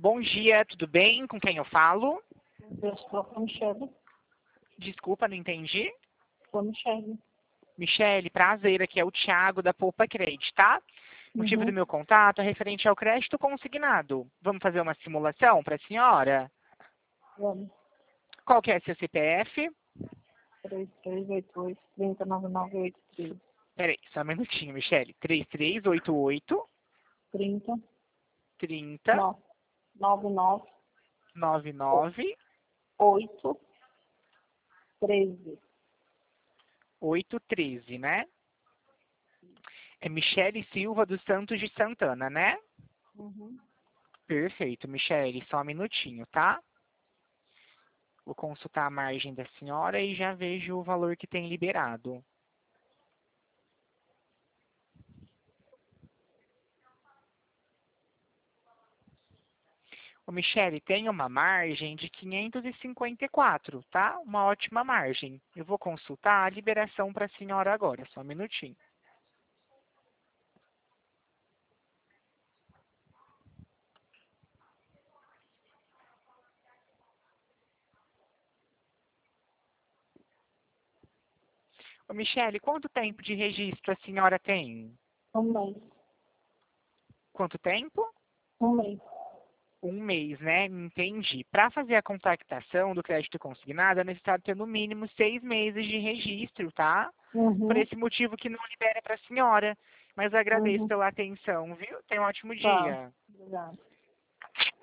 Bom dia, tudo bem? Com quem eu falo? Eu estou com a Michelle. Desculpa, não entendi. Com a Michelle. Michele, prazer, aqui é o Thiago da Poupa Credit, tá? O motivo do Uhum. meu contato é referente ao crédito consignado. Vamos fazer uma simulação para a senhora? Vamos. Qual que é seu CPF? 3388 309983 Peraí, só um minutinho, Michele. 3388 30 30 99 99 8 13. 813, né? É Michele Silva dos Santos de Santana, né? Uhum. Perfeito, Michele, só um minutinho, tá? Vou consultar a margem da senhora e já vejo o valor que tem liberado. O Michele tem uma margem de 554, tá? Uma ótima margem. Eu vou consultar a liberação para a senhora agora, só um minutinho. Ô, Michele, quanto tempo de registro a senhora tem? Um mês. Quanto tempo? Um mês. Um mês, né? Entendi. Para fazer a contactação do crédito consignado, é necessário ter no mínimo 6 meses de registro, tá? Por Uhum. esse motivo que não libera para a senhora. Mas agradeço Uhum. pela atenção, viu? Tenha um ótimo Tá. dia. Obrigada.